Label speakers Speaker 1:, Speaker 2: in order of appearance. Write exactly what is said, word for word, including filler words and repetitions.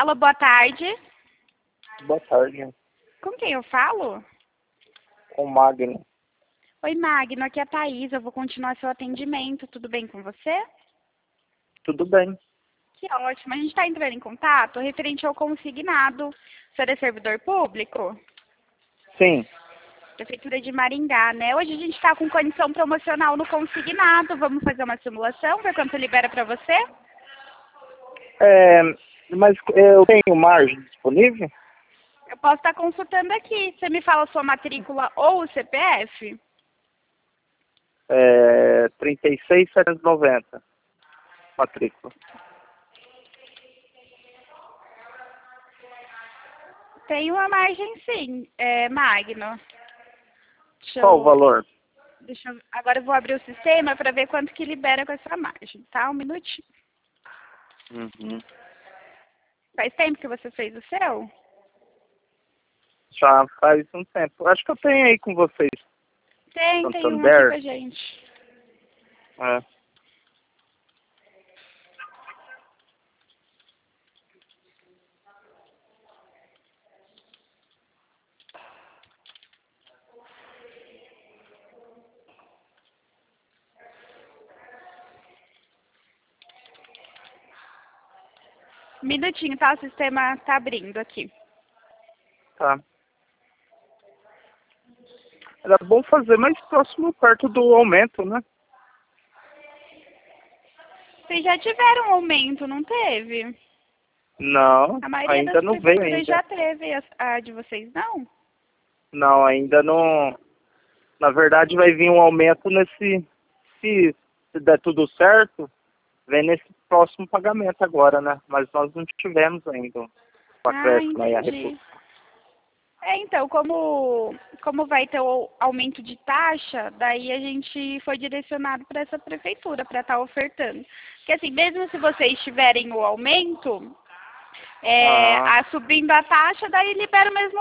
Speaker 1: Alô, boa tarde.
Speaker 2: Boa tarde,
Speaker 1: Com quem eu falo?
Speaker 2: com o Magno.
Speaker 1: Oi, Magno, aqui é a Thaís. Eu vou continuar seu atendimento. Tudo bem com você?
Speaker 2: Tudo bem?
Speaker 1: Que ótimo. A gente está entrando em contato referente ao consignado. O senhor é servidor público?
Speaker 2: Sim.
Speaker 1: Prefeitura de Maringá, né? Hoje a gente está com condição promocional no consignado. Vamos fazer uma simulação, ver quanto libera para você?
Speaker 2: É, mas eu tenho margem disponível?
Speaker 1: Eu posso estar consultando aqui. Você me fala a sua matrícula ou o C P F?
Speaker 2: É, trinta e seis mil setecentos e noventa. Matrícula.
Speaker 1: Tem uma margem, sim, é, Magno. Deixa
Speaker 2: Qual o
Speaker 1: eu,
Speaker 2: valor?
Speaker 1: deixa eu, agora eu vou abrir o sistema para ver quanto que libera com essa margem, tá? Um minutinho.
Speaker 2: Uhum.
Speaker 1: Faz tempo que você fez o seu?
Speaker 2: Já faz um tempo. Acho que eu tenho aí com vocês.
Speaker 1: Tem, tem um aqui com
Speaker 2: Santander.
Speaker 1: a gente.
Speaker 2: É.
Speaker 1: Um minutinho, tá? O sistema tá abrindo aqui.
Speaker 2: Tá. Era bom fazer mais próximo, perto do aumento, né?
Speaker 1: Vocês já tiveram um aumento, não teve?
Speaker 2: Não,
Speaker 1: A maioria
Speaker 2: ainda
Speaker 1: das
Speaker 2: não veio
Speaker 1: prefeituras
Speaker 2: ainda.
Speaker 1: já teve, a, a de vocês não?
Speaker 2: Não, ainda não. Na verdade vai vir um aumento nesse. Se, se der tudo certo, vem nesse próximo pagamento agora, né? Mas nós não tivemos ainda o
Speaker 1: Ah,
Speaker 2: acréscimo aí a
Speaker 1: entendi.
Speaker 2: república.
Speaker 1: É, então, como, como vai ter o aumento de taxa, daí a gente foi direcionado para essa prefeitura, para estar ofertando. Porque assim, mesmo se vocês tiverem o aumento, é,
Speaker 2: Ah.
Speaker 1: a, subindo a taxa, daí libera o mesmo